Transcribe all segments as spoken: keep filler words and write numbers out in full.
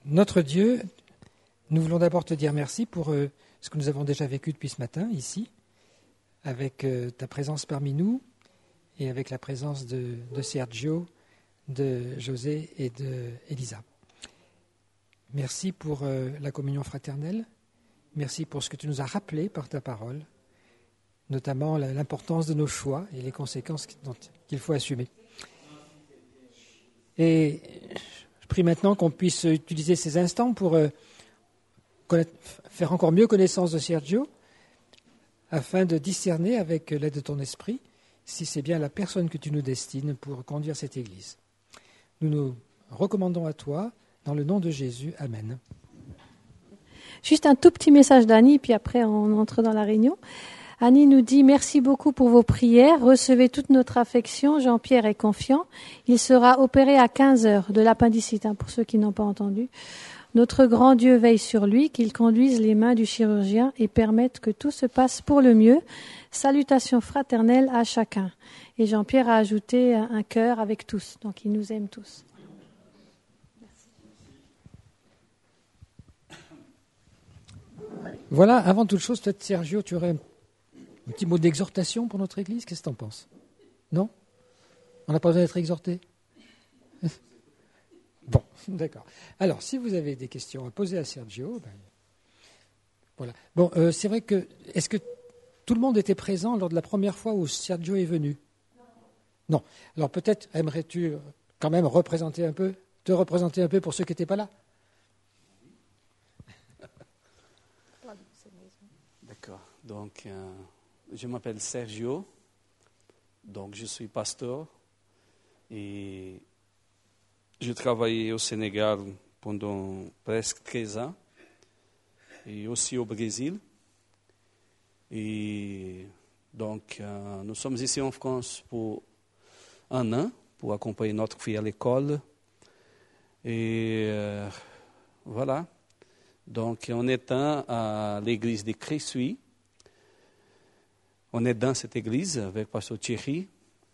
Notre Dieu, nous voulons d'abord te dire merci pour euh, ce que nous avons déjà vécu depuis ce matin, ici, avec euh, ta présence parmi nous et avec la présence de, de Sergio, de José et de Elisa. Merci pour euh, la communion fraternelle. Merci pour ce que tu nous as rappelé par ta parole, notamment l'importance de nos choix et les conséquences qu'il faut assumer. Et je prie maintenant qu'on puisse utiliser ces instants pour euh, connaître, faire encore mieux connaissance de Sergio, afin de discerner avec l'aide de ton esprit si c'est bien la personne que tu nous destines pour conduire cette Église. Nous nous recommandons à toi, dans le nom de Jésus. Amen. Juste un tout petit message d'Annie, puis après on entre dans la réunion. Annie nous dit « Merci beaucoup pour vos prières. Recevez toute notre affection. Jean-Pierre est confiant. Il sera opéré à quinze heures de l'appendicite, hein, pour ceux qui n'ont pas entendu. Notre grand Dieu veille sur lui, qu'il conduise les mains du chirurgien et permette que tout se passe pour le mieux. Salutations fraternelles à chacun. » Et Jean-Pierre a ajouté un cœur avec tous, donc il nous aime tous. Voilà, avant toute chose, peut-être Sergio, tu aurais un petit mot d'exhortation pour notre Église. Qu'est-ce que tu en penses? Non? On n'a pas besoin d'être exhorté? Bon, d'accord. Alors, si vous avez des questions à poser à Sergio, ben, voilà. Bon, euh, c'est vrai que, est-ce que tout le monde était présent lors de la première fois où Sergio est venu? Non. Non. Alors peut-être aimerais-tu quand même représenter un peu, te représenter un peu pour ceux qui n'étaient pas là? D'accord. Donc, euh, je m'appelle Sergio. Donc, je suis pasteur et je travaillais au Sénégal pendant presque treize ans et aussi au Brésil. Et donc, euh, nous sommes ici en France pour un an pour accompagner notre fille à l'école. Et euh, voilà. Donc, en étant à l'église de Crésuy, on est dans cette église avec pasteur Thierry.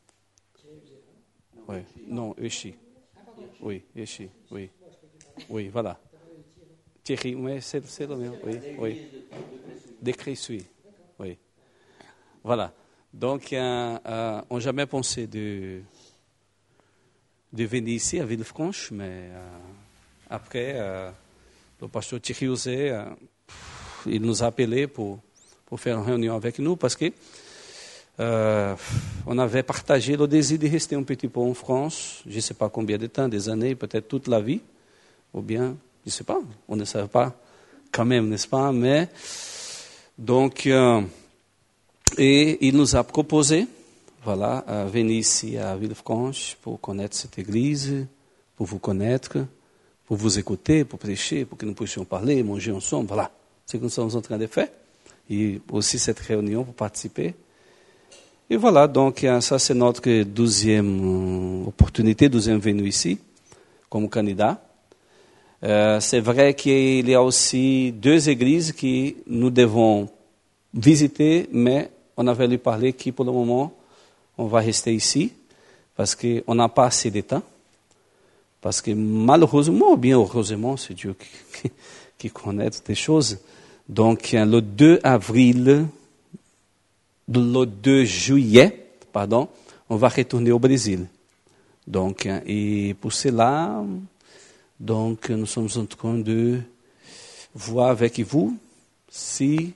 Oui, non, Euchi. Oui, Euchi, oui. Oui, voilà. Thierry, mais c'est, c'est le même, oui, oui. De Crésuy, oui. Voilà. Donc, euh, euh, on n'a jamais pensé de, de venir ici à Villefranche, mais euh, après, euh, le pasteur Thierry Osé, euh, il nous a appelés pour, pour faire une réunion avec nous parce que euh, on avait partagé le désir de rester un petit peu en France, je ne sais pas combien de temps, des années, peut-être toute la vie, ou bien, je ne sais pas, on ne savait pas quand même, n'est-ce pas? Mais, donc, euh, et il nous a proposé, voilà, à venir ici à Villefranche pour connaître cette église, pour vous connaître, pour vous écouter, pour prêcher, pour que nous puissions parler, manger ensemble, voilà. C'est ce que nous sommes en train de faire. Et aussi cette réunion pour participer. Et voilà, donc ça c'est notre douzième opportunité, douzième venue ici, comme candidat. Euh, c'est vrai qu'il y a aussi deux églises que nous devons visiter, mais on avait lui parlé que pour le moment, on va rester ici, parce qu'on n'a pas assez de temps. Parce que malheureusement, ou bien heureusement, c'est Dieu qui, qui, qui connaît des choses. Donc, le deux avril, le deux juillet, pardon, on va retourner au Brésil. Donc, et pour cela, donc, nous sommes en train de voir avec vous si,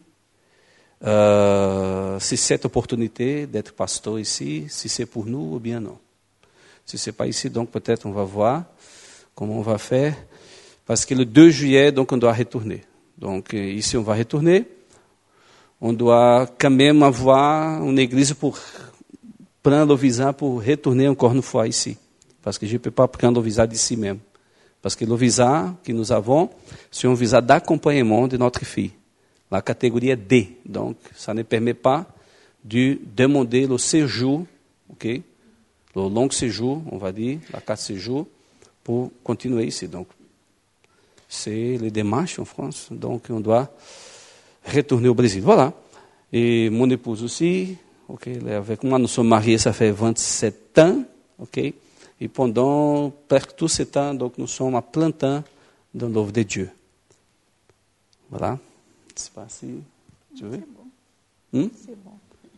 euh, si cette opportunité d'être pasteur ici, si c'est pour nous ou bien non. Si ce n'est pas ici, donc peut-être on va voir comment on va faire. Parce que le deux juillet, donc on doit retourner. Donc ici on va retourner. On doit quand même avoir une église pour prendre le visa pour retourner encore une fois ici. Parce que je ne peux pas prendre le visa d'ici même. Parce que le visa que nous avons, c'est un visa d'accompagnement de notre fille. La catégorie D. Donc ça ne permet pas de demander le séjour, ok? Le long séjour, on va dire, la carte séjour, pour continuer ici. Donc, c'est les démarches en France. Donc, on doit retourner au Brésil. Voilà. Et mon épouse aussi, ok, elle est avec moi. Nous sommes mariés, ça fait vingt-sept ans, ok. Et pendant presque tout ce temps, donc, nous sommes à plein temps dans l'œuvre de Dieu. Voilà. Je ne sais pas si tu veux. C'est bon. Hmm? C'est bon.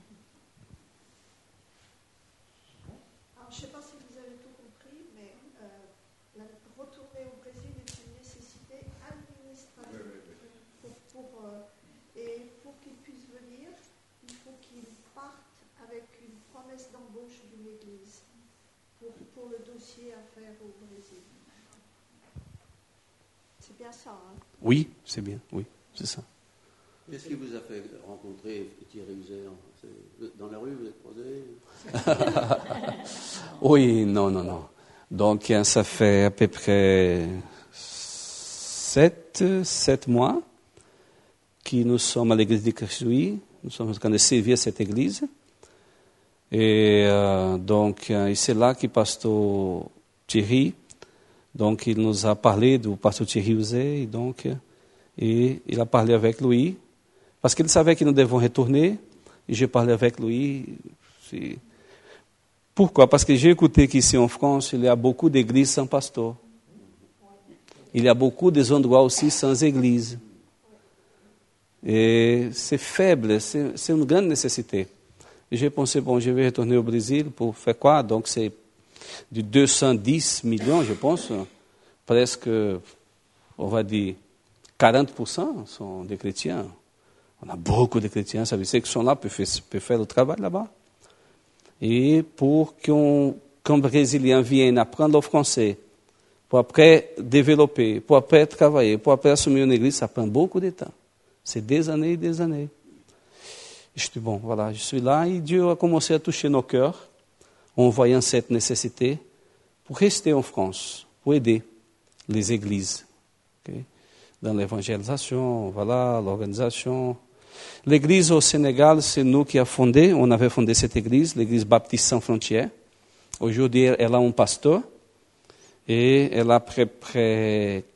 Alors, je ne sais pas si vous avez tout compris, mais euh, la, retourner au Brésil est une nécessité administrative. Pour, pour, euh, et pour qu'il puisse venir, il faut qu'il parte avec une promesse d'embauche d'une église pour, pour le dossier à faire au Brésil. C'est bien ça, hein? Oui, c'est bien, oui, c'est ça. Qu'est-ce qui vous a fait rencontrer Thierry User? Dans la rue, vous êtes croisés? Oui, non, non, non. Donc, ça fait à peu près sept, sept mois que nous sommes à l'église de Christ-Louis. Nous sommes en train de servir cette église. Et euh, donc, et c'est là que le pasteur Thierry, donc, il nous a parlé du pasteur Thierry User, et donc, et il a parlé avec lui. Parce qu'il savait que nous devons retourner, et j'ai parlé avec lui. C'est... Pourquoi? Parce que j'ai écouté qu'ici en France, il y a beaucoup d'églises sans pasteur. Il y a beaucoup d'endroits aussi sans église. Et c'est faible, c'est, c'est une grande nécessité. Et j'ai pensé, bon, je vais retourner au Brésil pour faire quoi? Donc c'est de deux cent dix millions, je pense, presque, on va dire, quarante pour cent sont des chrétiens. On a beaucoup de chrétiens, ça veut dire qu'ils sont là, peuvent faire, peuvent faire le travail là-bas. Et pour qu'un, qu'un Brésilien vienne apprendre le français, pour après développer, pour après travailler, pour après assumer une église, ça prend beaucoup de temps. C'est des années et des années. Je dis, bon, voilà, je suis là et Dieu a commencé à toucher nos cœurs en voyant cette nécessité pour rester en France, pour aider les églises. Okay? Dans l'évangélisation, voilà, l'organisation. L'église au Sénégal, c'est nous qui avons fondé, on avait fondé cette église, l'église Baptiste Sans Frontières. Aujourd'hui, elle a un pasteur et elle a près, près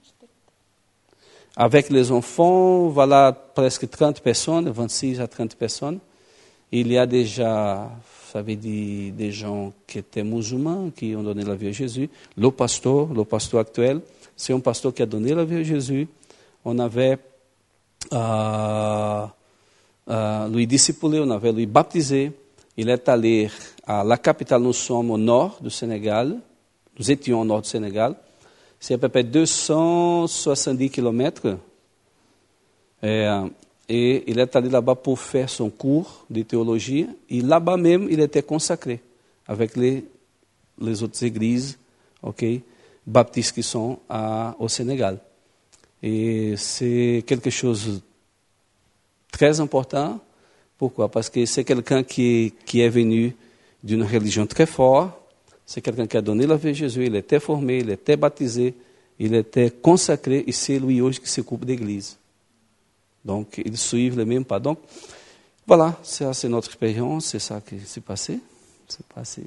avec les enfants, voilà, presque trente personnes, vingt-six à trente personnes. Il y a déjà, ça veut dire, des gens qui étaient musulmans, qui ont donné la vie à Jésus. Le pasteur, le pasteur actuel, c'est un pasteur qui a donné la vie à Jésus. On avait euh, euh, lui discipulé, on avait lui baptisé. Il est allé à la capitale, nous sommes au nord du Sénégal. Nous étions au nord du Sénégal. C'est à peu près deux cent soixante-dix kilomètres. Et, et il est allé là-bas pour faire son cours de théologie. Et là-bas même, il était consacré avec les, les autres églises, okay, baptistes qui sont à, au Sénégal. Et c'est quelque chose de très important. Pourquoi? Parce que c'est quelqu'un qui, qui est venu d'une religion très forte. C'est quelqu'un qui a donné la vie à Jésus, il était formé, il était baptisé, il était consacré, et c'est lui aujourd'hui qui s'occupe d'église. Donc, ils suivent les mêmes pas. Donc, voilà, ça c'est notre expérience, c'est ça qui s'est passé. C'est passé.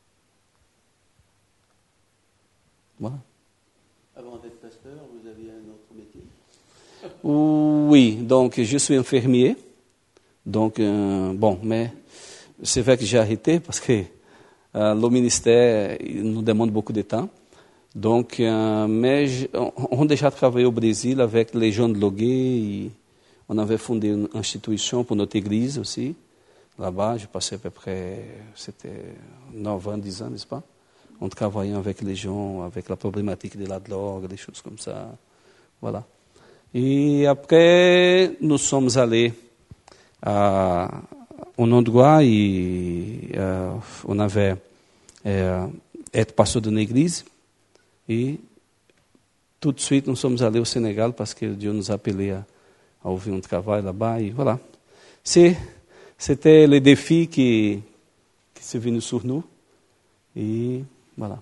Voilà. Avant d'être pasteur, vous aviez un autre métier? Oui, donc je suis infirmier. Donc, euh, bon, mais c'est vrai que j'ai arrêté parce que Euh, le ministère nous demande beaucoup de temps. Donc, euh, mais je, on, on a déjà travaillé au Brésil avec les jeunes logués. On avait fondé une institution pour notre église aussi. Là-bas, j'ai passé à peu près, c'était neuf ans, dix ans, n'est-ce pas? On travaillait avec les gens, avec la problématique de la drogue, des choses comme ça. Voilà. Et après, nous sommes allés à un endroit et euh, on avait euh, être pasteur d'une église et tout de suite nous sommes allés au Sénégal parce que Dieu nous a appelés à, à ouvrir un travail là-bas et voilà. C'est, c'était le défi qui, qui s'est venu sur nous et voilà.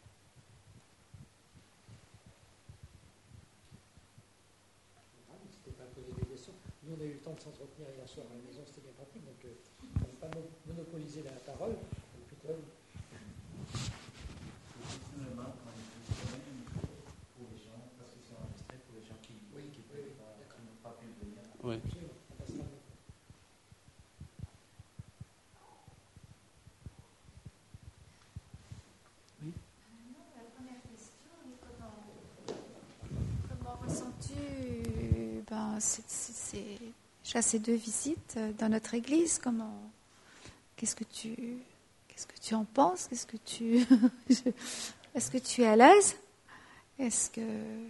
Nous, on a eu le temps de s'entretenir hier soir à la maison, c'était bien pratique, donc euh, on ne va pas monopoliser la parole. Plutôt... Pour les gens, parce que c'est enregistré pour les gens qui oui, qui peuvent pas pu venir. Oui. Ressens-tu, ben, c'est, c'est, c'est, déjà ces deux visites dans notre église, comment, qu'est-ce que tu, qu'est-ce que tu en penses, qu'est-ce que tu, est-ce que tu es à l'aise, est-ce que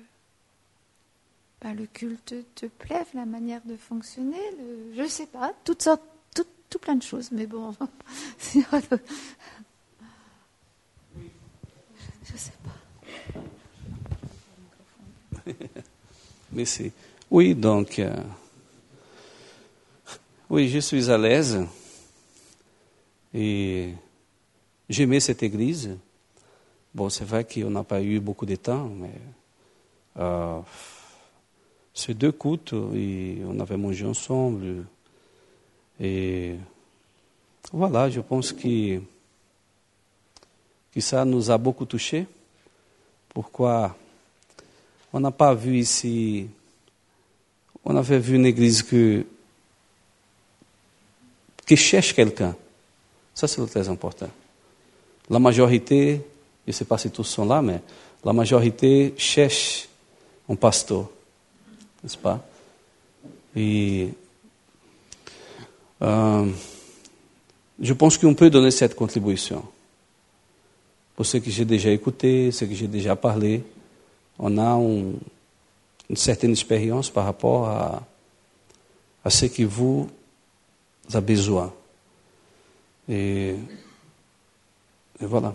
ben, le culte te plaît, la manière de fonctionner, le, je ne sais pas, toutes sortes, tout, tout plein de choses, mais bon, je ne sais pas. Merci. Oui, donc, euh, oui, je suis à l'aise et j'aimais cette église. Bon, c'est vrai qu'on n'a pas eu beaucoup de temps, mais euh, ces deux cultes, et on avait mangé ensemble. Et voilà, je pense que, que ça nous a beaucoup touchés. Pourquoi? On n'a pas vu ici, on avait vu une église que, qui cherche quelqu'un. Ça, c'est le très important. La majorité, je ne sais pas si tous sont là, mais la majorité cherche un pasteur, n'est-ce pas? Et euh, je pense qu'on peut donner cette contribution. Pour ce que j'ai déjà écouté, ce que j'ai déjà parlé, on a un, une certaine expérience par rapport à, à ce que vous avez besoin. Et, et voilà.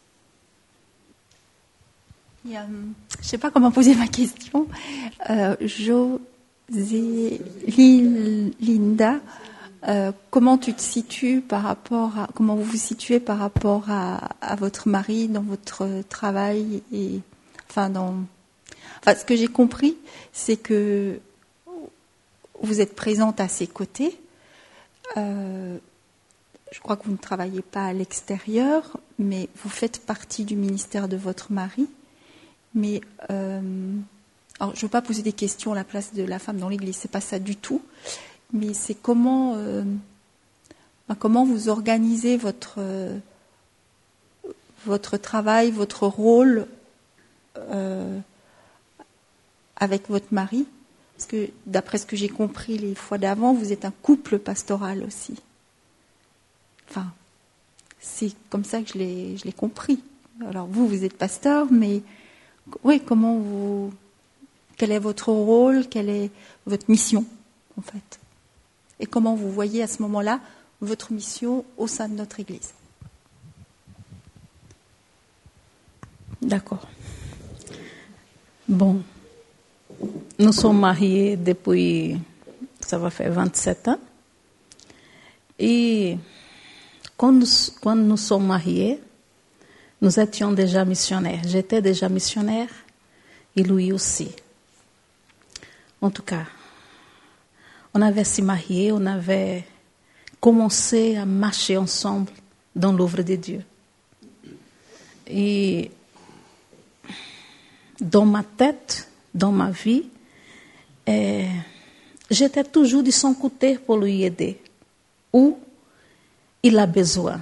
Il y a, je ne sais pas comment poser ma question. Euh, José, Linda, euh, comment tu te situes par rapport à, comment vous vous situez par rapport à, à votre mari dans votre travail et, enfin, dans, enfin, ce que j'ai compris, c'est que vous êtes présente à ses côtés. Euh, je crois que vous ne travaillez pas à l'extérieur, mais vous faites partie du ministère de votre mari. Mais euh, alors, je ne veux pas poser des questions à la place de la femme dans l'Église, c'est pas ça du tout. Mais c'est comment, euh, ben, comment vous organisez votre euh, votre travail, votre rôle euh, avec votre mari. Parce que d'après ce que j'ai compris les fois d'avant, vous êtes un couple pastoral aussi. Enfin, c'est comme ça que je l'ai, je l'ai compris. Alors vous, vous êtes pasteur, mais oui, comment vous, quel est votre rôle, quelle est votre mission, en fait, et comment vous voyez à ce moment-là votre mission au sein de notre Église. D'accord. Bon, nous sommes mariés depuis, ça va faire vingt-sept ans. Et quand nous, quand nous sommes mariés, nous étions déjà missionnaires. J'étais déjà missionnaire et lui aussi. En tout cas, on avait se marié, on avait commencé à marcher ensemble dans l'œuvre de Dieu. Et dans ma tête, dans ma vie, eh, j'étais toujours de son côté pour lui aider, où il a besoin.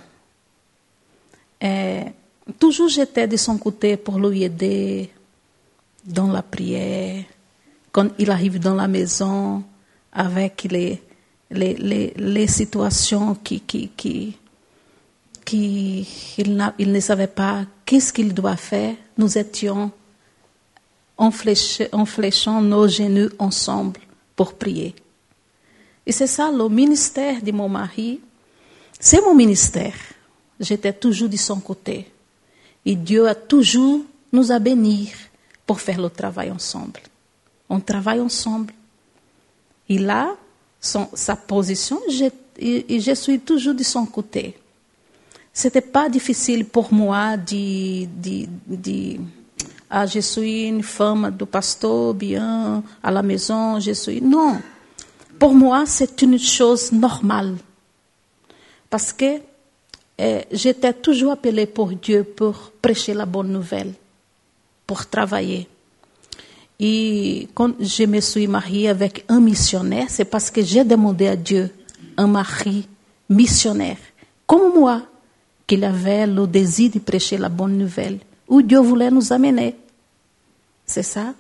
Eh, toujours j'étais de son côté pour lui aider dans la prière, quand il arrive dans la maison, avec les, les, les, les situations qui, qui, qui, qui il, n'a, il ne savait pas qu'est-ce qu'il doit faire. Nous étions en fléchant nos genoux ensemble pour prier. Et c'est ça le ministère de mon mari. C'est mon ministère. J'étais toujours de son côté. Et Dieu a toujours nous a bénis pour faire le travail ensemble. On travaille ensemble. Il a son, sa position je, et, et je suis toujours de son côté. Ce n'était pas difficile pour moi de... de, de ah, je suis une femme de pasteur, bien, à la maison, je suis... Non, pour moi, c'est une chose normale. Parce que eh, j'étais toujours appelée pour Dieu pour prêcher la bonne nouvelle, pour travailler. Et quand je me suis mariée avec un missionnaire, c'est parce que j'ai demandé à Dieu un mari missionnaire, comme moi, qu'il avait le désir de prêcher la bonne nouvelle, où Dieu voulait nous amener. C'est ça.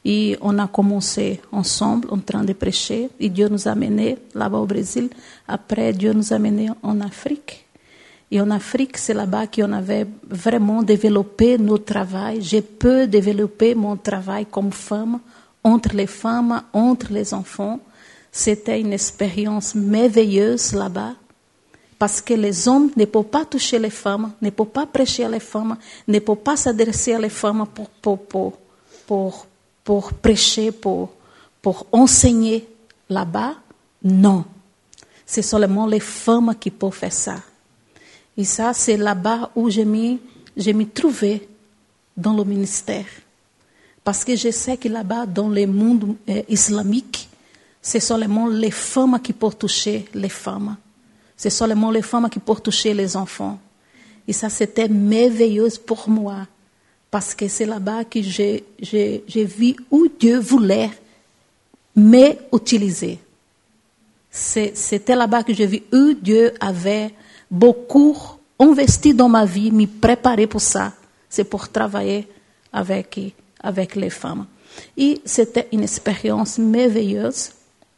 Et on a commencé ensemble en train de prêcher. Et Dieu nous a menés là-bas au Brésil. Après, Dieu nous a menés en Afrique. Et en Afrique, c'est là-bas qu'on avait vraiment développé notre travail. J'ai pu développer mon travail comme femme, entre les femmes, entre les enfants. C'était une expérience merveilleuse là-bas. Parce que les hommes ne peuvent pas toucher les femmes, ne peuvent pas prêcher à les femmes, ne peuvent pas s'adresser à les femmes pour, pour, pour, pour, pour prêcher, pour, pour enseigner là-bas. Non. C'est seulement les femmes qui peuvent faire ça. Et ça, c'est là-bas où je m'y, je m'y trouvais dans le ministère. Parce que je sais que là-bas, dans le monde euh, islamique, c'est seulement les femmes qui peuvent toucher les femmes. C'est seulement les femmes qui peuvent toucher les enfants. Et ça, c'était merveilleux pour moi. Parce que c'est là-bas que j'ai, j'ai, j'ai vu où Dieu voulait m'utiliser. C'est, c'était là-bas que j'ai vu où Dieu avait beaucoup investi dans ma vie, me préparer pour ça. C'est pour travailler avec, avec les femmes. Et c'était une expérience merveilleuse.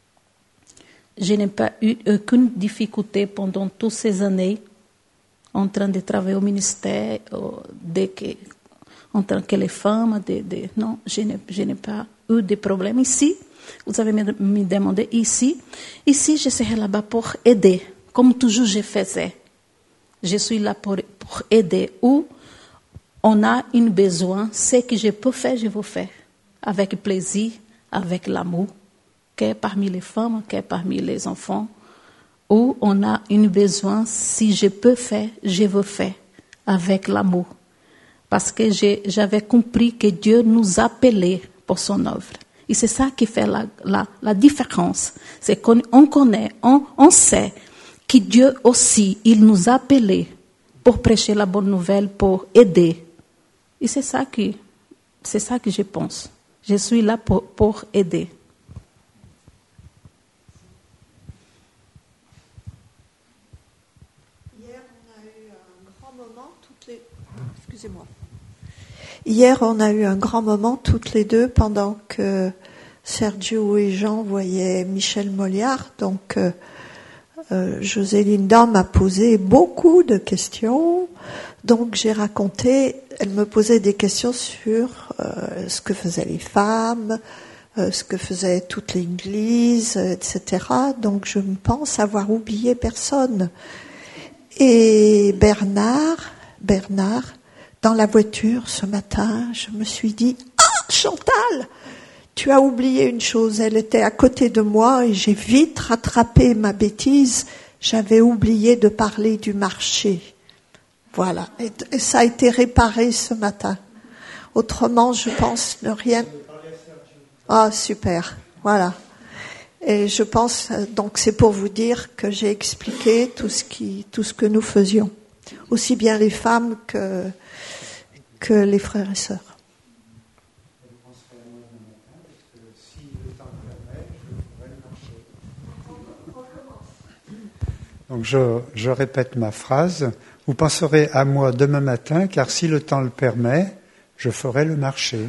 Je n'ai pas eu aucune difficulté pendant toutes ces années en train de travailler au ministère, de que, en tant que les femmes. De, de, non, je n'ai, je n'ai pas eu de problème. Ici, vous avez me, me demandé ici. Ici, je serai là-bas pour aider, comme toujours je faisais. Je suis là pour, pour aider. Où on a un besoin, ce que je peux faire, je vais faire. Avec plaisir, avec l'amour. Que parmi les femmes, que parmi les enfants, où on a un besoin, si je peux faire, je veux faire, avec l'amour. Parce que j'ai, j'avais compris que Dieu nous appelait pour son œuvre. Et c'est ça qui fait la, la, la différence. C'est qu'on on connaît, on, on sait que Dieu aussi, il nous a appelés pour prêcher la bonne nouvelle, pour aider. Et c'est ça que, c'est ça que je pense. Je suis là pour, pour aider. Excusez-moi. Hier, on a eu un grand moment toutes les deux pendant que Sergio et Jean voyaient Michel Moliard. Donc, euh, euh, José Linda m'a posé beaucoup de questions. Donc, j'ai raconté, elle me posait des questions sur euh, ce que faisaient les femmes, euh, ce que faisait toute l'Église, et cetera. Donc, je me pense avoir oublié personne. Et Bernard, Bernard, dans la voiture ce matin, je me suis dit « Ah, Chantal, tu as oublié une chose. » Elle était à côté de moi et j'ai vite rattrapé ma bêtise. J'avais oublié de parler du marché. Voilà. Et, et ça a été réparé ce matin. Autrement, je pense ne rien... Ah, super. Voilà. Et je pense, donc c'est pour vous dire que j'ai expliqué tout ce qui, tout ce que nous faisions. Aussi bien les femmes que, que les frères et sœurs. Donc je, je répète ma phrase. Vous penserez à moi demain matin, car si le temps le permet, je ferai le marché.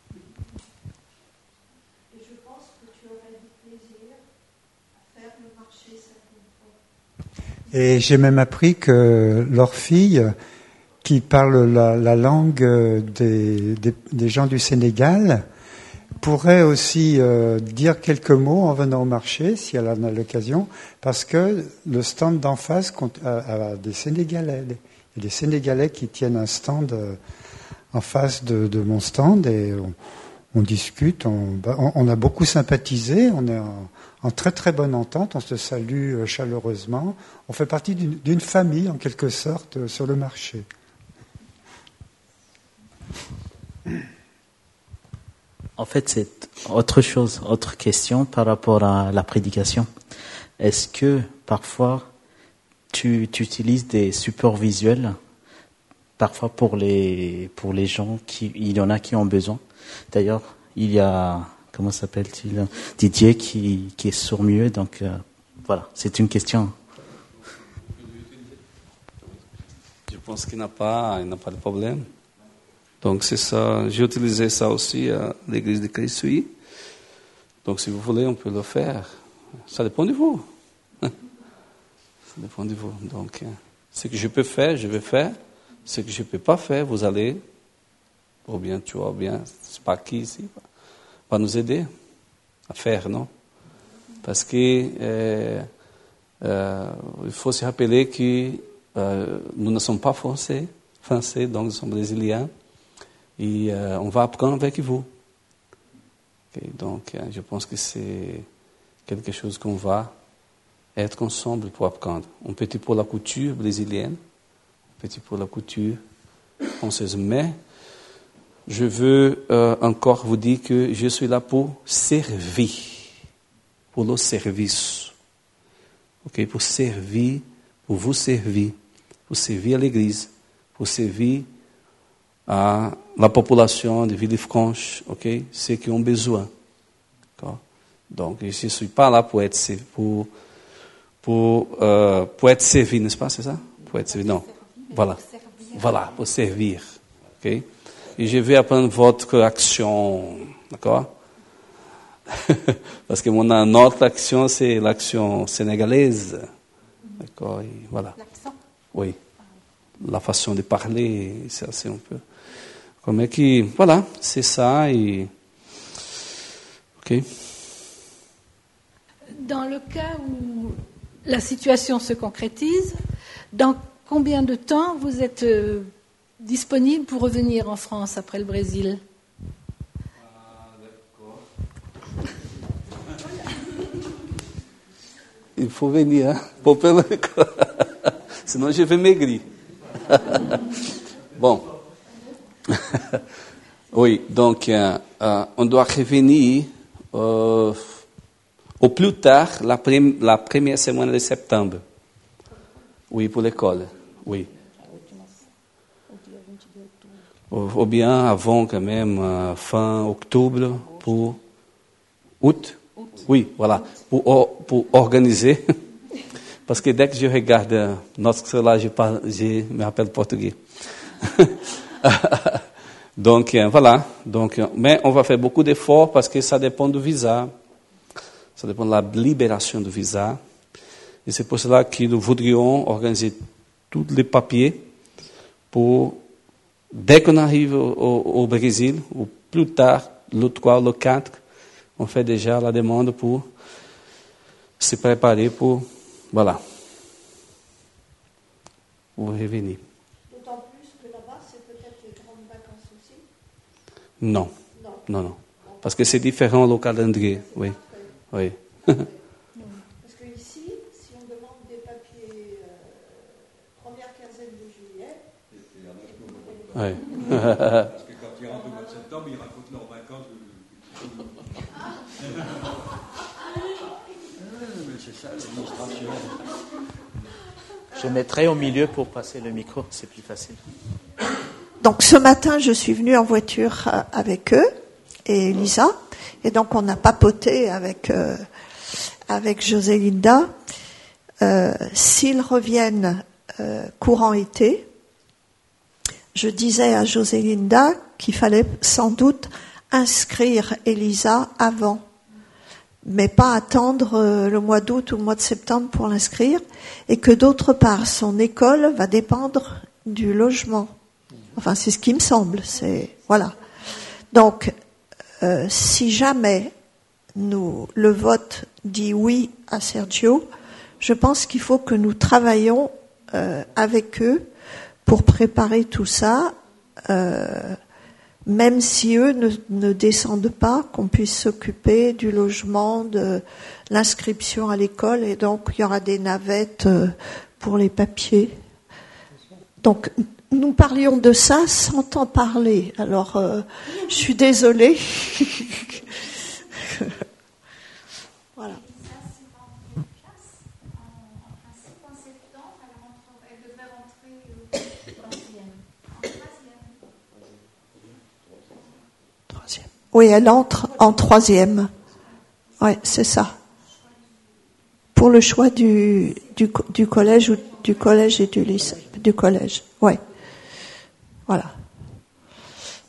Et je pense que tu aurais du plaisir à faire le marché certaines fois. Et j'ai même appris que leur fille, qui parle la, la langue des, des, des gens du Sénégal, pourrait aussi euh, dire quelques mots en venant au marché, si elle en a l'occasion, parce que le stand d'en face compte, a, a des Sénégalais. Il y a des Sénégalais qui tiennent un stand euh, en face de, de mon stand et on, on discute, on, on, on a beaucoup sympathisé, on est en, en très très bonne entente, on se salue chaleureusement. On fait partie d'une, d'une famille, en quelque sorte, sur le marché. En fait, c'est autre chose, autre question par rapport à la prédication. Est-ce que parfois tu, tu utilises des supports visuels, parfois pour les pour les gens qui, il y en a qui ont besoin. D'ailleurs, il y a, comment s'appelle-t-il, Didier qui qui est sourd-muet, donc euh, voilà, c'est une question. Je pense qu'il n'a pas, il n'a pas de problème. Donc c'est ça, j'ai utilisé ça aussi à l'église de Crésuy. Donc si vous voulez, on peut le faire. Ça dépend de vous. Ça dépend de vous. Donc ce que je peux faire, je vais faire. Ce que je ne peux pas faire, vous allez, ou bien tu vois, ou bien, c'est pas qui ici, va nous aider à faire, non? Parce que euh, euh, il faut se rappeler que euh, nous ne sommes pas français, français, donc nous sommes brésiliens, et euh, on va apprendre avec vous. Okay, donc, euh, je pense que c'est quelque chose qu'on va être ensemble pour apprendre. Un petit peu la culture brésilienne, un petit peu la culture française, mais je veux euh, encore vous dire que je suis là pour servir, pour le service, ok, pour servir, pour vous servir, pour servir à l'église, pour servir à la population de Villefranche, ok, ceux qui ont besoin. D'accord? Donc, je ne suis pas là pour être pour pour euh, pour être servi, n'est-ce pas, c'est ça? Pour être servi, non. Voilà, voilà, pour servir, ok. Et je vais apprendre votre action, d'accord? Parce que mon notre action, c'est l'action sénégalaise, d'accord? Et voilà. L'accent? Oui. La façon de parler, c'est assez un peu. Comme que, voilà, c'est ça. Et ok. Dans le cas où la situation se concrétise, dans combien de temps vous êtes euh, disponible pour revenir en France après le Brésil? Ah, d'accord. Il faut venir, hein, pour pelo... sinon je vais maigrir. Bon. Oui, donc euh, euh, on doit revenir euh, au plus tard la, prim- la première semaine de septembre. Oui, pour l'école. Oui. Ou, ou bien avant quand même, euh, fin octobre, pour août. Oui, voilà, pour, pour organiser. Parce que dès que je regarde notre celular, je, parle, je me rappelle portugais. Donc, euh, voilà. Donc, euh, mais on va faire beaucoup d'efforts parce que ça dépend du visa. Ça dépend de la libération du visa. Et c'est pour cela que nous voudrions organiser tous les papiers pour, dès qu'on arrive au, au, au Brésil, ou plus tard, le trois ou le quatre, on fait déjà la demande pour se préparer pour, voilà, pour revenir. D'autant plus que là-bas, c'est peut-être les grandes vacances aussi? Non, non, non, non. Parce que c'est différent le calendrier, oui, oui. Parce que ici, si on demande des papiers euh, première quinzaine de juillet... Oui. Parce que quand ils rentrent au mois de septembre, ils racontent leurs vacances. Mais c'est ça, l'administration. Je mettrai au milieu pour passer le micro, c'est plus facile. Donc ce matin, je suis venue en voiture avec eux et Lisa, et donc on a papoté avec euh, avec Josélinda. Euh, s'ils reviennent euh, courant été, je disais à Josélinda qu'il fallait sans doute inscrire Elisa avant, mais pas attendre euh, le mois d'août ou le mois de septembre pour l'inscrire, et que d'autre part, son école va dépendre du logement. Enfin, c'est ce qui me semble. C'est voilà. Donc, euh, si jamais nous le vote dit oui à Sergio, je pense qu'il faut que nous travaillions euh, avec eux pour préparer tout ça, euh, même si eux ne, ne descendent pas, qu'on puisse s'occuper du logement, de l'inscription à l'école, et donc il y aura des navettes euh, pour les papiers. Donc, nous parlions de ça sans t'en parler. Alors, euh, je suis désolée. Voilà. Troisième. Oui, elle entre en troisième. Ouais, c'est ça. Pour le choix du, du, du collège ou du collège et du lycée, du collège. Ouais. Voilà.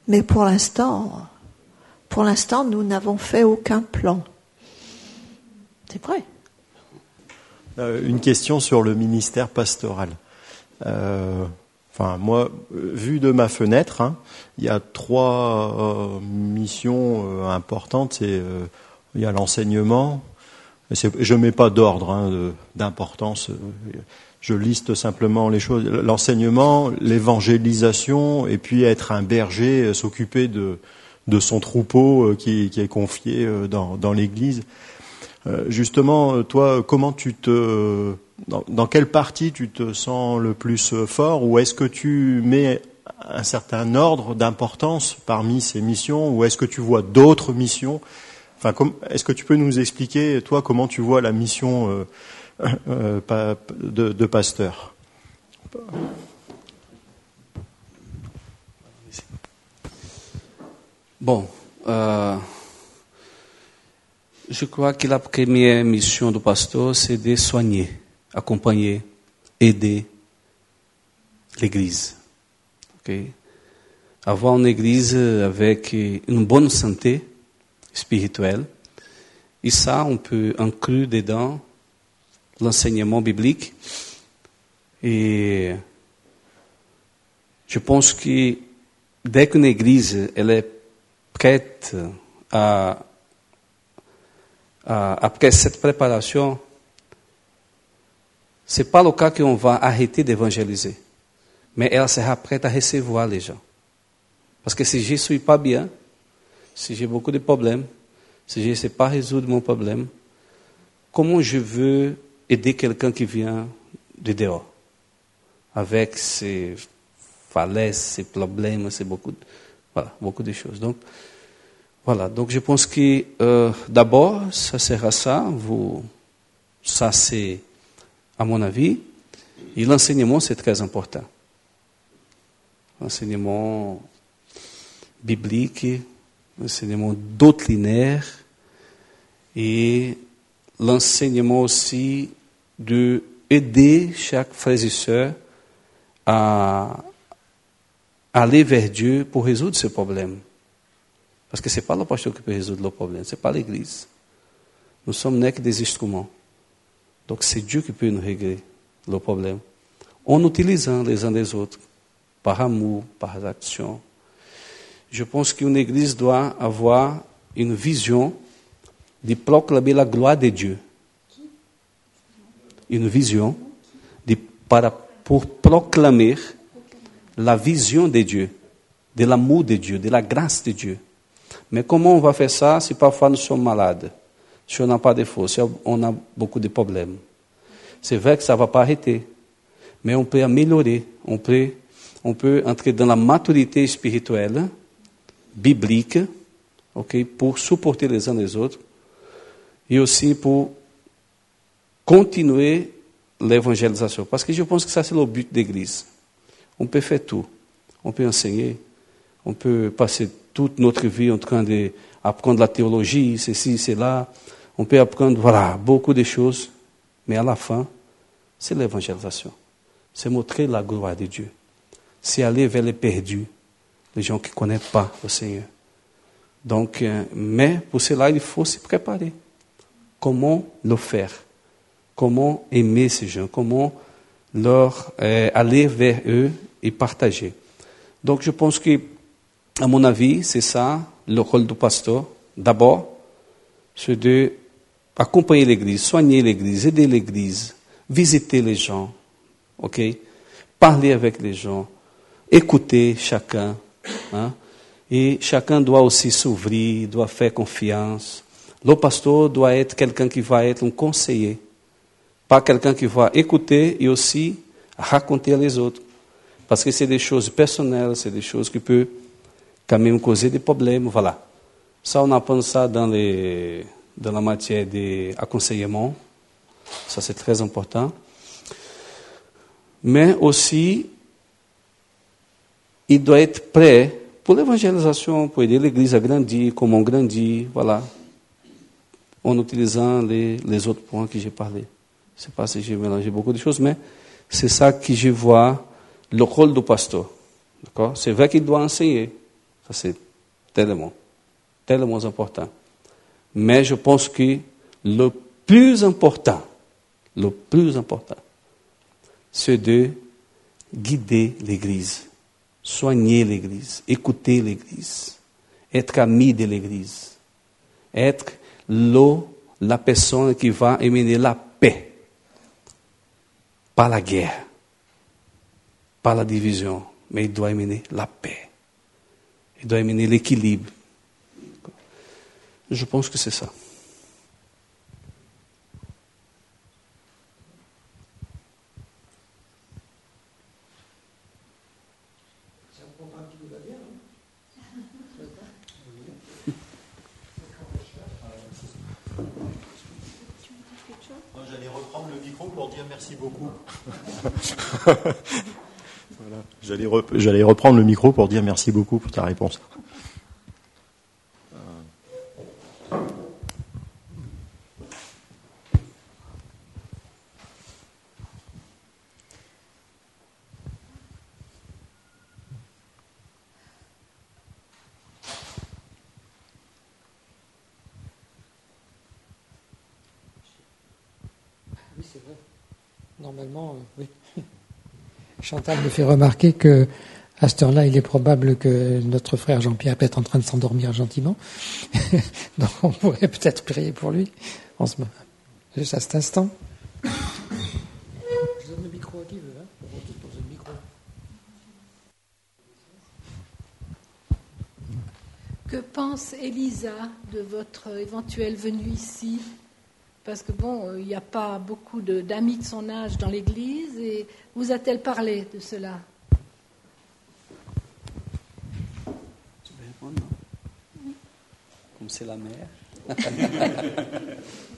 Mais pour l'instant, pour l'instant, nous n'avons fait aucun plan. C'est vrai. Euh, une question sur le ministère pastoral. Euh, enfin, moi, vu de ma fenêtre, hein, il y a trois euh, missions euh, importantes. C'est, euh, il y a l'enseignement. C'est, je ne mets pas d'ordre hein, de, d'importance. Je liste simplement les choses. L'enseignement, l'évangélisation, et puis être un berger, s'occuper de, de son troupeau qui, qui est confié dans, dans l'Église. Justement, toi, comment tu te, dans, dans quelle partie tu te sens le plus fort, ou est-ce que tu mets un certain ordre d'importance parmi ces missions, ou est-ce que tu vois d'autres missions? Enfin, comme, est-ce que tu peux nous expliquer, toi, comment tu vois la mission euh, euh, de, de pasteur? Bon, euh, je crois que la première mission du pasteur, c'est de soigner, accompagner, aider l'Église. Okay? Avoir une Église avec une bonne santé spirituelle. Et ça, on peut inclure dedans l'enseignement biblique. Et je pense que dès qu'une Église elle est prête à, à après cette préparation, c'est pas le cas qu'on va arrêter d'évangéliser, mais elle sera prête à recevoir les gens. Parce que si je ne suis pas bien, si j'ai beaucoup de problèmes, si je ne sais pas résoudre mon problème, comment je veux aider quelqu'un qui vient de dehors, avec ses falaises, ses problèmes, c'est beaucoup, voilà, beaucoup de choses. Donc, voilà. Donc, je pense que euh, d'abord, ça sera ça. Vous, ça c'est, à mon avis, et l'enseignement c'est très important. L'enseignement biblique, l'enseignement doctrinaire et l'enseignement aussi de aider chaque frère et sœur à aller vers Dieu pour résoudre ce problème. Parce que ce n'est pas le pasteur qui peut résoudre le problème, ce n'est pas l'Église. Nous sommes n'est que des instruments. Donc c'est Dieu qui peut nous régler le problème. En utilisant les uns les autres, par amour, par action. Je pense qu'une Église doit avoir une vision de proclamer la gloire de Dieu. Une vision de, para, pour proclamer la vision de Dieu, de l'amour de Dieu, de la grâce de Dieu. Mais comment on va faire ça si parfois nous sommes malades, si on n'a pas de force, si on a beaucoup de problèmes? C'est vrai que ça ne va pas arrêter, mais on peut améliorer, on peut, on peut entrer dans la maturité spirituelle, biblique, okay, pour supporter les uns les autres, et aussi pour continuer l'évangélisation. Parce que je pense que ça c'est le but de l'Église. On peut faire tout. On peut enseigner, on peut passer toute notre vie en train d'apprendre la théologie, ceci, cela. On peut apprendre, voilà, beaucoup de choses. Mais à la fin, c'est l'évangélisation. C'est montrer la gloire de Dieu. C'est aller vers les perdus, les gens qui ne connaissent pas le Seigneur. Donc, euh, mais pour cela, il faut se préparer. Comment le faire? Comment aimer ces gens? Comment leur euh, aller vers eux et partager? Donc, je pense que, à mon avis, c'est ça le rôle du pasteur. D'abord, c'est de accompagner l'Église, soigner l'Église, aider l'Église, visiter les gens, ok? Parler avec les gens, écouter chacun, hein? Et chacun doit aussi s'ouvrir, doit faire confiance. Le pasteur doit être quelqu'un qui va être un conseiller, pas quelqu'un qui va écouter et aussi raconter les autres. Parce que c'est des choses personnelles, c'est des choses qui peuvent quand même causer des problèmes, voilà. Ça, on apprend ça dans, les, dans la matière d'accompagnement. Ça, c'est très important. Mais aussi, il doit être prêt pour l'évangélisation, pour aider l'Église à grandir, comment grandir, voilà. En utilisant les, les autres points que j'ai parlé. Je ne sais pas si j'ai mélangé beaucoup de choses, mais c'est ça que je vois le rôle du pasteur. D'accord? C'est vrai qu'il doit enseigner. Ça, c'est tellement, tellement important. Mais je pense que le plus important, le plus important, c'est de guider l'Église, soigner l'Église, écouter l'Église, être ami de l'Église, être le, la personne qui va amener la paix, pas la guerre, pas la division, mais il doit amener la paix, il doit amener l'équilibre. Je pense que c'est ça. J'allais reprendre le micro pour dire merci beaucoup. Voilà. J'allais, rep- j'allais reprendre le micro pour dire merci beaucoup pour ta réponse. Oui, c'est vrai. Normalement, euh, oui. Chantal me fait remarquer que à cette heure-là, il est probable que notre frère Jean-Pierre peut être en train de s'endormir gentiment. Donc, on pourrait peut-être prier pour lui en ce moment. Juste à cet instant. Je donne le micro à qui veut, hein, pour poser le micro. Que pense Elisa de votre éventuelle venue ici? Parce que bon, il n'y a pas beaucoup de, d'amis de son âge dans l'Église, et vous a-t-elle parlé de cela? Tu veux répondre, non? Comme c'est la mère.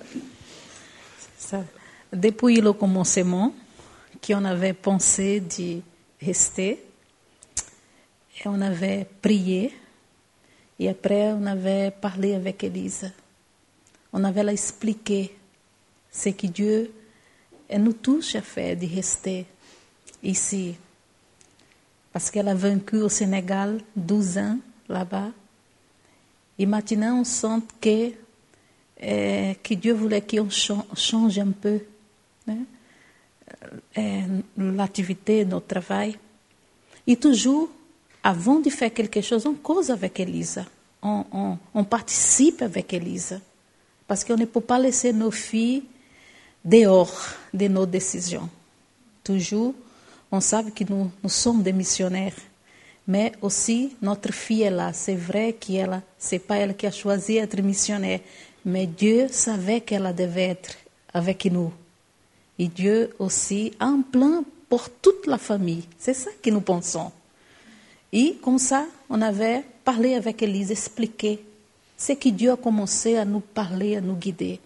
Ça. Depuis le commencement, qu'on avait pensé d'y rester, et on avait prié, et après on avait parlé avec Elisa. On avait la expliqué ce que Dieu nous touche à faire de rester ici. Parce qu'elle a vaincu au Sénégal douze ans là-bas. Et maintenant on sent que, euh, que Dieu voulait qu'on change un peu, hein, euh, l'activité, notre travail. Et toujours, avant de faire quelque chose, on cause avec Elisa. On, on, on participe avec Elisa. Parce qu'on ne peut pas laisser nos filles dehors de nos décisions. Toujours, on sait que nous, nous sommes des missionnaires. Mais aussi, notre fille est là. C'est vrai que ce n'est pas elle qui a choisi d'être missionnaire. Mais Dieu savait qu'elle devait être avec nous. Et Dieu aussi a un plan pour toute la famille. C'est ça que nous pensons. Et comme ça, on avait parlé avec Élise, expliqué. C'est que Dieu a commencé à nous parler, à nous guider.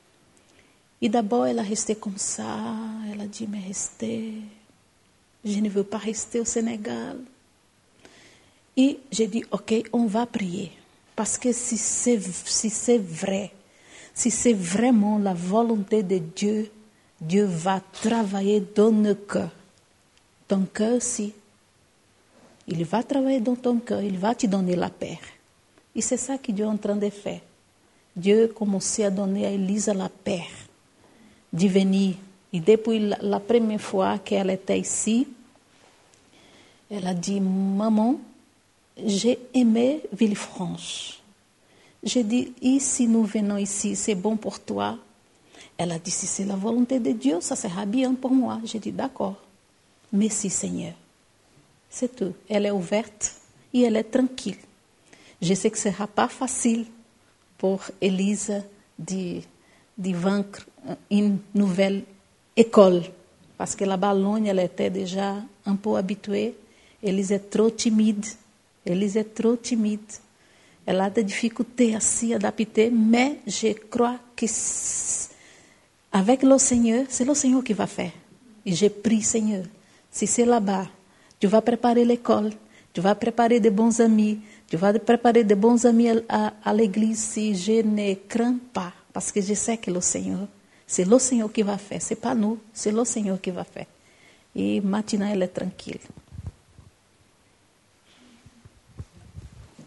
Et d'abord, elle a resté comme ça. Elle a dit, mais restez. Je ne veux pas rester au Sénégal. Et j'ai dit, ok, on va prier. Parce que si c'est, si c'est vrai, si c'est vraiment la volonté de Dieu, Dieu va travailler dans nos cœurs. Ton cœur aussi. Il va travailler dans ton cœur, il va te donner la paix. Et c'est ça que Dieu est en train de faire. Dieu a commencé à donner à Elisa la paix de venir. Et depuis la, la première fois qu'elle était ici, elle a dit, maman, j'ai aimé Villefranche. J'ai dit, et si nous venons ici, c'est bon pour toi? Elle a dit, si c'est la volonté de Dieu, ça sera bien pour moi. J'ai dit, d'accord. Merci Seigneur. C'est tout. Elle est ouverte et elle est tranquille. Je sais que ce ne sera pas facile pour Elisa de, de vaincre une nouvelle école. Parce que là-bas, à Londres, elle était déjà un peu habituée. Elisa est trop timide. Elisa est trop timide. Elle a des difficultés à s'y adapter. Mais je crois que avec le Seigneur, c'est le Seigneur qui va faire. Et j'ai pris, Seigneur, si c'est là-bas, tu vas préparer l'école, tu vas préparer de bons amis, tu vas préparer de bons amis à, à, à l'église si je ne crains pas. Parce que je sais que le Seigneur, c'est le Seigneur qui va faire. Ce n'est pas nous, c'est le Seigneur qui va faire. Et maintenant, elle est tranquille.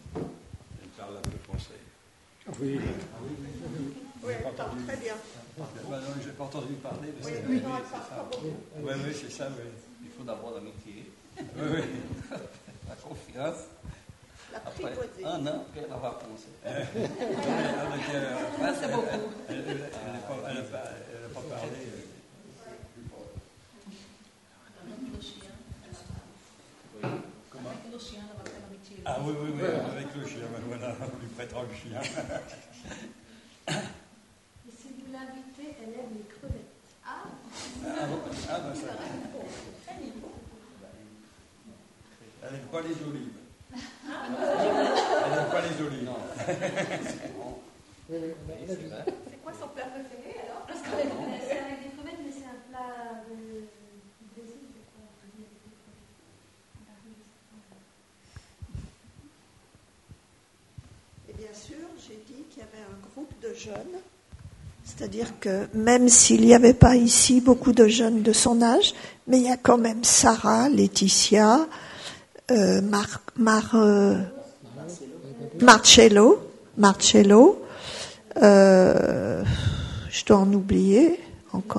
français. Oui. Oui, elle parle très bien. Bah non, je n'ai pas entendu parler. Oui, Mais oui, oui, non, elle c'est parle ça. pas beaucoup. Oui, oui, c'est ça, oui. Il faut d'abord l'amitié, Oui, oui. la confiance. La Après, privoisée. un an, après, elle va commencer. Ouais, c'est beaucoup. Elle n'a pas, elle a pas, elle a pas parlé. Comment? Ah oui, oui, oui, avec le chien, voilà, on lui prêtera le chien. Et si vous l'invitez, elle aime les crevettes. Ah, Ah, bon, ah ben ça. Elle n'aime pas les olives. Elle n'aime pas les olives. C'est quoi son plat préféré alors? c'est avec des crevettes, mais c'est un plat de- du Brésil, je crois. Et bien sûr, j'ai dit qu'il y avait un groupe de jeunes, c'est-à-dire que même s'il n'y avait pas ici beaucoup de jeunes de son âge, mais il y a quand même Sarah, Laetitia, euh, Mar, Mar, euh, Marcello, Marcello, euh, je dois en oublier encore.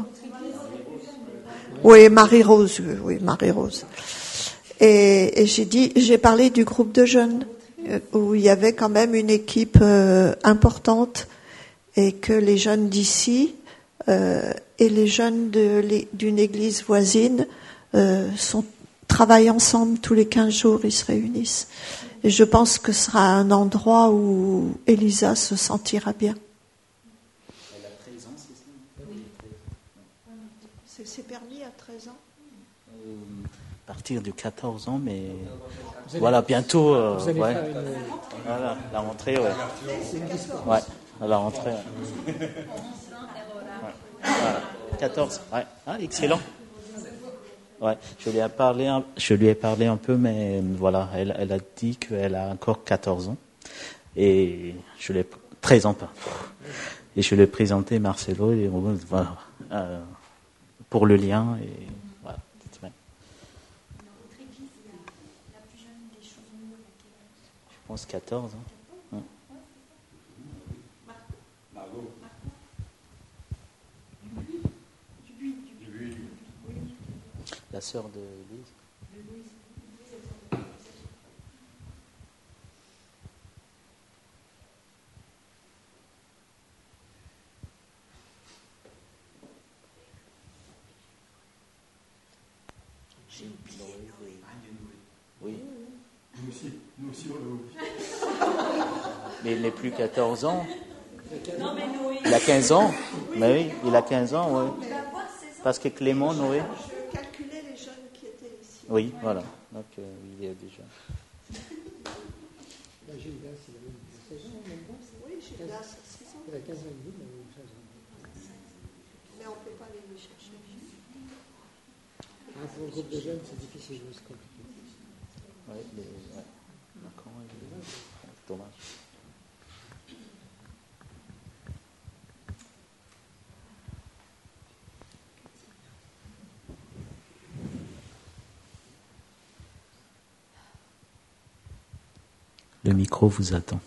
Oui, Marie-Rose, oui, Marie-Rose. Et, et j'ai dit, j'ai parlé du groupe de jeunes où il y avait quand même une équipe euh, importante et que les jeunes d'ici euh, et les jeunes de, les, d'une église voisine euh, sont, travaillent ensemble tous les quinze jours, ils se réunissent. Et je pense que ce sera un endroit où Elisa se sentira bien. Elle a treize ans, c'est ça? C'est, c'est permis à treize ans? Euh, à partir de quatorze ans, mais voilà, bientôt. Euh, Vous allez ouais. faire une... Voilà, la rentrée, ouais. Ouais, à la rentrée. Ouais. Ouais. Voilà. quatorze, ouais. Ah, excellent. Ouais, je lui ai parlé, un, je lui ai parlé un peu, mais voilà, elle, elle a dit qu'elle a encore quatorze ans. Et je l'ai, treize ans, pas. Et je lui ai présenté Marcelo, et voilà, euh, pour le lien, et voilà. Je pense quatorze ans. La sœur de Lise. J'ai oublié Noé. Oui. Nous aussi, nous aussi on l'a oublié. Mais il n'est plus quatorze ans. Il a quinze ans. Mais oui, il a quinze ans, oui. Parce que Clément, Noé. Je calculais les jeunes qui étaient ici. Oui, voilà. Donc euh, il y a déjà. Là, Gilda, c'est la même seize ans, même pas. Oui, Gilda, c'est six ans. Elle a quinze ans et demi, mais elle a seize ans. Mais on ne peut pas aller les chercher. Ah, pour le groupe de jeunes, c'est difficile, c'est compliqué. Oui, mais ouais. D'accord, ouais. Dommage. Le micro vous attend.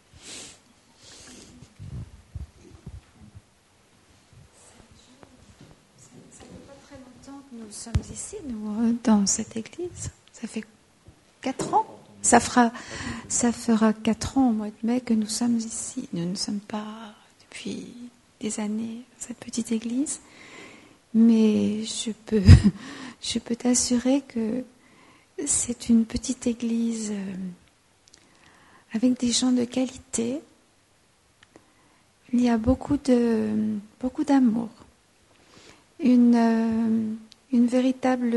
Ça fait pas très longtemps que nous sommes ici, nous, euh, dans cette église. Ça fait quatre ans. Ça fera, ça fera quatre ans au mois de mai que nous sommes ici. Nous ne sommes pas depuis des années dans cette petite église, mais je peux, je peux t'assurer que c'est une petite église euh, avec des gens de qualité. Il y a beaucoup de, beaucoup d'amour, une, euh, une véritable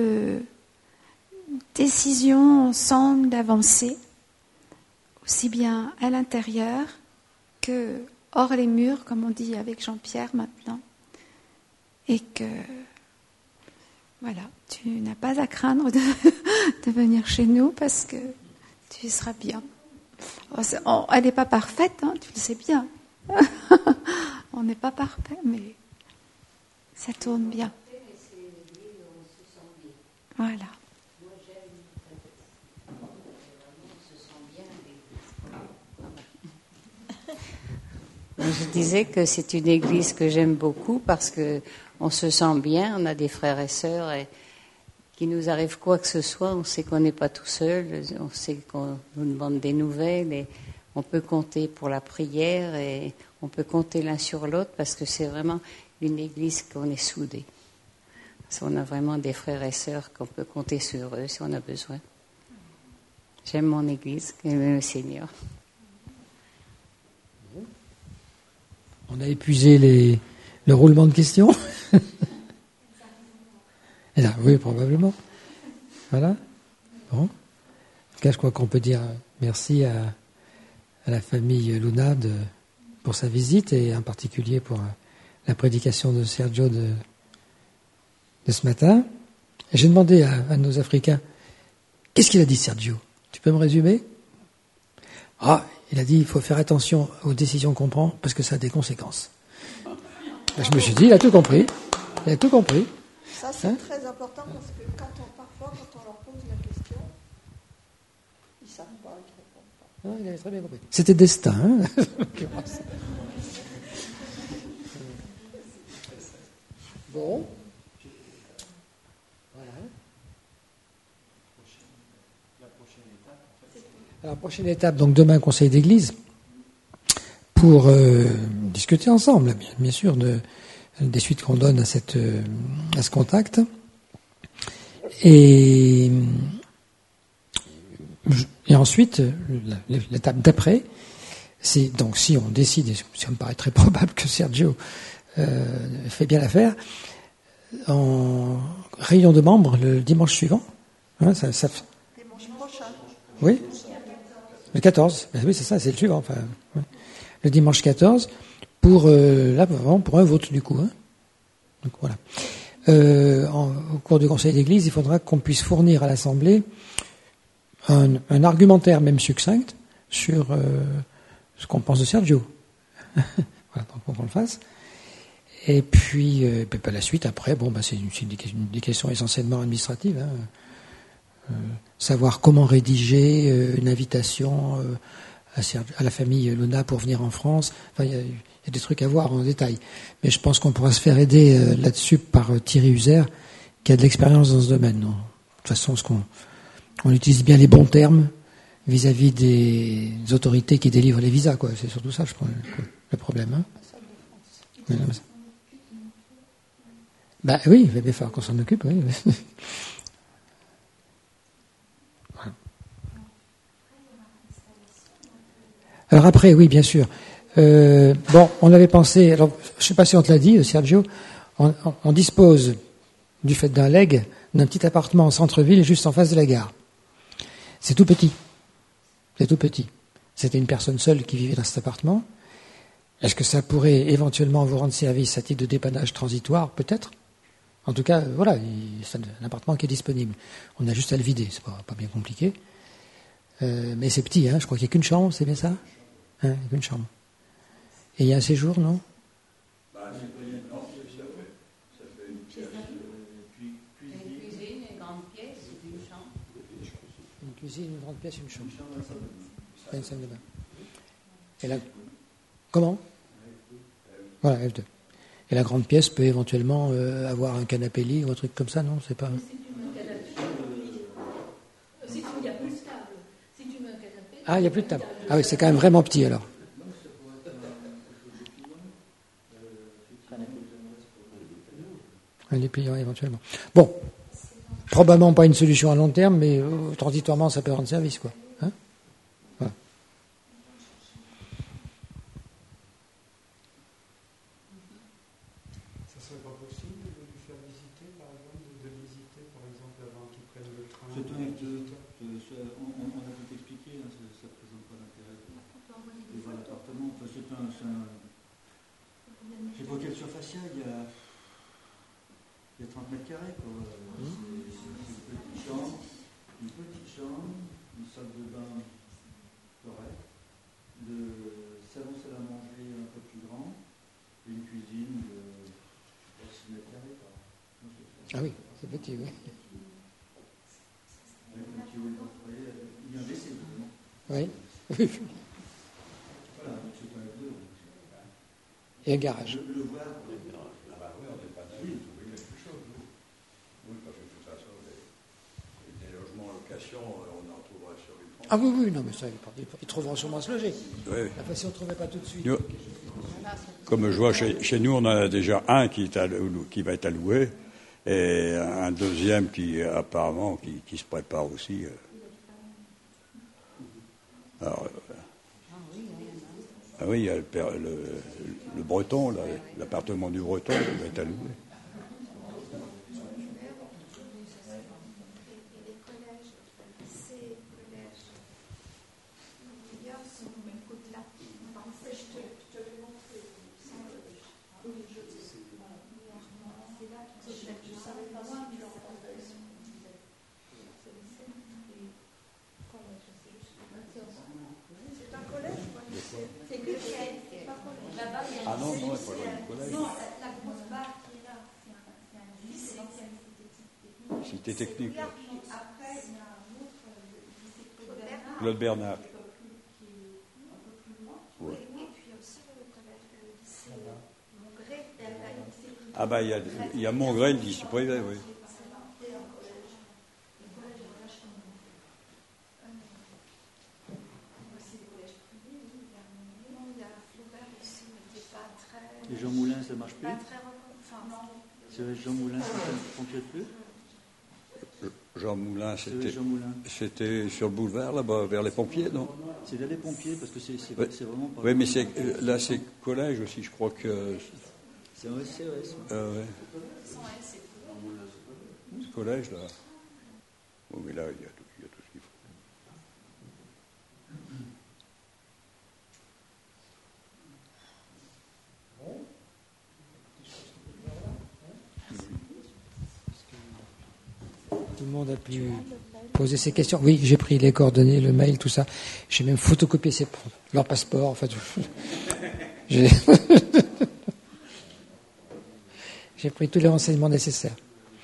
décision ensemble d'avancer, aussi bien à l'intérieur que hors les murs, comme on dit avec Jean-Pierre maintenant, et que voilà, tu n'as pas à craindre de, de venir chez nous parce que tu y seras bien. Oh, elle n'est pas parfaite, hein, tu le sais bien. On n'est pas parfait, mais ça tourne bien. Voilà. Je disais que c'est une église que j'aime beaucoup parce que on se sent bien, on a des frères et sœurs et qu'il nous arrive quoi que ce soit, on sait qu'on n'est pas tout seul, on sait qu'on nous demande des nouvelles et on peut compter pour la prière et on peut compter l'un sur l'autre parce que c'est vraiment une église qu'on est soudés. On a vraiment des frères et sœurs qu'on peut compter sur eux si on a besoin. J'aime mon église, j'aime le Seigneur. On a épuisé les, le roulement de questions. Et là, oui, probablement. Voilà. Bon. En tout cas, je crois qu'on peut dire merci à, à la famille Luna de, pour sa visite et en particulier pour la prédication de Sergio de, de ce matin. Et j'ai demandé à, à nos Africains, qu'est-ce qu'il a dit Sergio? Tu peux me résumer? Ah, il a dit, il faut faire attention aux décisions qu'on prend parce que ça a des conséquences. Ben, je me suis dit, il a tout compris. Il a tout compris. Ça, c'est hein? très important parce que quand on, parfois, quand on leur pose la question, ils ne savent pas, ils ne répondent pas. Non, il avait très bien compris. C'était destin. Hein? Bon. Voilà. Alors, prochaine étape, donc demain, conseil d'église, pour euh, discuter ensemble, bien, bien sûr, de, des suites qu'on donne à, cette, euh, à ce contact. Et, et ensuite, l'étape d'après, c'est donc si on décide, et ça me paraît très probable que Sergio euh, fait bien l'affaire, en réunion de membres le dimanche suivant. Hein, ça, ça... Dimanche prochain. Oui. Le quatorze, ben oui, c'est ça, c'est le suivant. Enfin, ouais. Le dimanche quatorze, pour, euh, là, pour un vote, du coup. Hein. Donc voilà. Euh, en, au cours du conseil d'église, il faudra qu'on puisse fournir à l'Assemblée un, un argumentaire, même succinct, sur euh, ce qu'on pense de Sergio. Voilà, donc faut qu'on le fasse. Et puis, euh, ben, la suite, après, bon, ben, c'est, c'est des, des questions essentiellement administratives. Hein. Euh, savoir comment rédiger euh, une invitation euh, à, à la famille Luna pour venir en France. Enfin, il y, y a des trucs à voir en détail. Mais je pense qu'on pourra se faire aider euh, là-dessus par euh, Thierry Uzer, qui a de l'expérience dans ce domaine. Non. De toute façon, ce qu'on, on utilise bien les bons termes vis-à-vis des autorités qui délivrent les visas, quoi. C'est surtout ça, je pense, le, le problème. Hein. Mais, non, mais... Bah oui, il va bien falloir qu'on s'en occupe, oui. Alors après, oui, bien sûr. Euh, bon, on avait pensé, alors je ne sais pas si on te l'a dit, Sergio, on, on, on dispose, du fait d'un legs, d'un petit appartement en centre-ville, juste en face de la gare. C'est tout petit. C'est tout petit. C'était une personne seule qui vivait dans cet appartement. Est-ce que ça pourrait éventuellement vous rendre service à titre de dépannage transitoire? Peut-être. En tout cas, voilà, c'est un appartement qui est disponible. On a juste à le vider, c'est pas, pas bien compliqué. Euh, mais c'est petit, hein, je crois qu'il n'y a qu'une chambre, c'est bien ça? Hein, il n'y a qu'une chambre. Et il y a un séjour, non? Bah, c'est pas une non, ça fait, ça fait une pièce, euh, cuisine. Une cuisine, une grande pièce, une chambre. Une cuisine, une grande pièce, une chambre. Pas une salle de bain. Et la... Comment? Voilà, F deux. Et la grande pièce peut éventuellement euh, avoir un canapé lit ou un truc comme ça, non? C'est pas... Ah, il n'y a plus de table. Ah oui, c'est quand même vraiment petit alors. Les pliants éventuellement. Bon, probablement pas une solution à long terme, mais euh, transitoirement ça peut rendre service, quoi. Hein, voilà. Ça serait pas possible de lui faire visiter, par exemple, de visiter, par exemple, avant qu'il prenne le train. C'est un F deux. On, on, on a tout expliqué, hein, ça ne présente pas d'intérêt de voir l'appartement. Enfin, c'est un, c'est un... Je sais pas quelle surface il y a, il y a, il y a trente mètres carrés, quoi. Mmh. C'est, c'est une petite chambre, une petite chambre, une salle de bain correcte, le salon salle à manger un peu plus grand, et une cuisine de six mètres carrés, quoi. Ah oui, c'est petit, oui. Il y a un W C, oui. Voilà, donc c'est un F deux. et un garage. Le, le voir, oui. Ah bah oui, on n'est pas oui, vous trouvez quelque chose, oui. Oui, parce que de toute façon, les, des logements en location, on en trouvera sur une France. Ah oui, oui, non, mais ça, ils, ils trouveront sûrement à se loger. Oui. Enfin, si on ne trouvait pas tout de suite. Nous, comme je vois chez, chez nous, on en a déjà un qui, est alloué, qui va être alloué, et un deuxième qui, apparemment, qui, qui se prépare aussi. Alors, ah oui, il y a le, le, le Breton, là, l'appartement du Breton qui va être alloué. Ah non, non, il faut aller au collège. Non, la grosse barre qui est là, c'est un lycée, l'ancienne Cité technique. Après, il y a un autre lycée Claude Claude Bernard. qui est un peu plus loin. Oui, et puis aussi le collège, le lycée Mongré, il y a le lycée privé. Ah bah il y a, il y a Mongré, le lycée privé, oui. Et Jean Moulin, ça ne marche plus? C'est Jean Moulin, ça ne fonctionne plus? Jean Moulin, c'était, Jean Moulin. c'était sur le boulevard, là-bas, vers les pompiers, non? C'est vers les pompiers, parce que c'est, c'est, oui. c'est vraiment pas... Oui, mais c'est, là, c'est collège aussi, je crois que... C'est un C E S. Euh, ouais. C'est collège, là. Oui, mais là, il y a tout, il y a tout ce qu'il faut. Tout le monde a pu poser ses questions. Oui, j'ai pris les coordonnées, le mail, tout ça. J'ai même photocopié ses, leur passeport. En fait, j'ai, j'ai pris tous les renseignements nécessaires.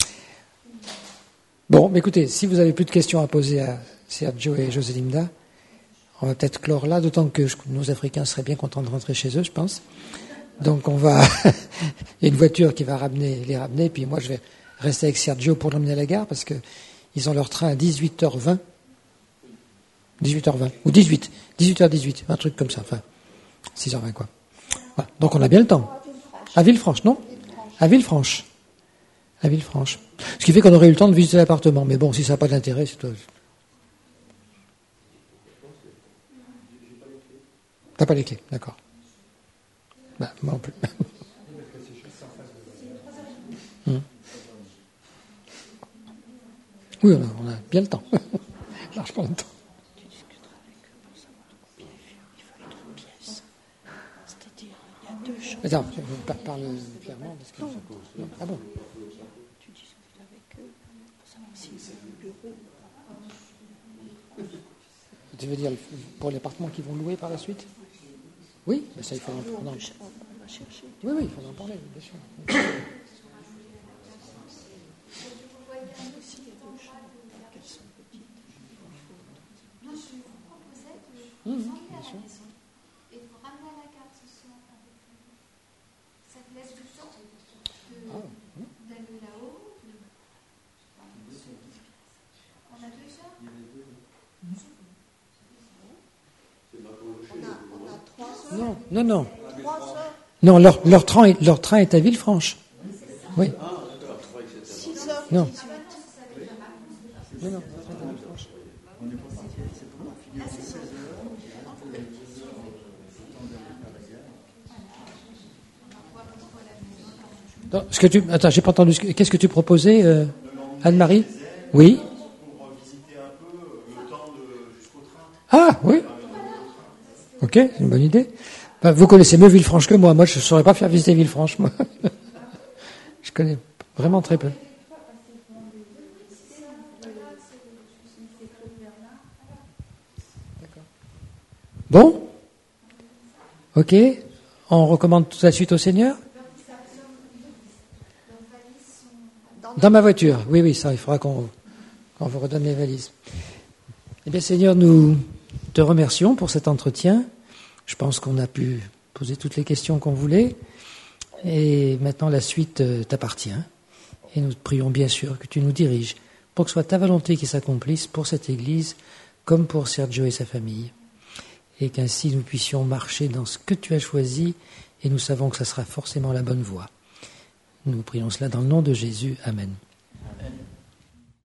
Bon, mais écoutez, si vous n'avez plus de questions à poser à Sergio et Joselinda, on va peut-être clore là, d'autant que nos Africains seraient bien contents de rentrer chez eux, je pense. Donc on va... Il y a une voiture qui va ramener, les ramener, puis moi je vais rester avec Sergio pour l'emmener à la gare, parce qu'ils ont leur train à dix-huit heures vingt. dix-huit heures vingt, ou dix-huit, dix-huit heures dix-huit, un truc comme ça, enfin, six heures vingt quoi. Voilà. Donc on a bien le temps. À Villefranche, non? À Villefranche. À Villefranche. Ce qui fait qu'on aurait eu le temps de visiter l'appartement, mais bon, si ça n'a pas d'intérêt, c'est toi. T'as pas les clés, d'accord. Bah, moi non plus. hum. Oui, on a, on a bien le temps. Largement le temps. Tu discuteras avec eux pour savoir combien il faut une pièce. C'est-à-dire, il y a deux chambres. Attends, je parle clairement. Parce que... non. Ah bon? Tu discutes avec eux pour savoir si c'est un bureau. Tu veux dire pour l'appartement qu'ils vont louer par la suite? Oui, mais ça il faut en On parler. va chercher. Oui, oui, il faut en parler, bien sûr. Mmh, bien sûr. Et vous ramener à la carte ce soir un peu plus. Ça te laisse du temps de, Ah, oui. d'aller là-haut. De... On a deux heures. On a, on a trois heures. Non, non, non. Trois heures. Non, leur, leur, train, est- leur train est à Villefranche. Oui. Six heures. Non. dix-huit. Non, non, leur train est à Villefranche. Non, ce que tu, attends, j'ai pas entendu. ce que- Qu'est-ce que tu proposais, euh, Anne-Marie? Oui. Ah, oui. Ok, c'est une bonne idée. Ben, vous connaissez mieux Villefranche que moi. Moi, je ne saurais pas faire visiter Villefranche, moi. Je connais vraiment très peu. Bon. Ok. On recommande toute la suite au Seigneur? Dans ma voiture. Oui, oui, ça, il faudra qu'on, qu'on vous redonne les valises. Eh bien, Seigneur, nous te remercions pour cet entretien. Je pense qu'on a pu posé toutes les questions qu'on voulait. Et maintenant, la suite euh, t'appartient. Et nous prions bien sûr que tu nous diriges pour que ce soit ta volonté qui s'accomplisse pour cette Église comme pour Sergio et sa famille. Et qu'ainsi nous puissions marcher dans ce que tu as choisi et nous savons que ça sera forcément la bonne voie. Nous prions cela dans le nom de Jésus. Amen.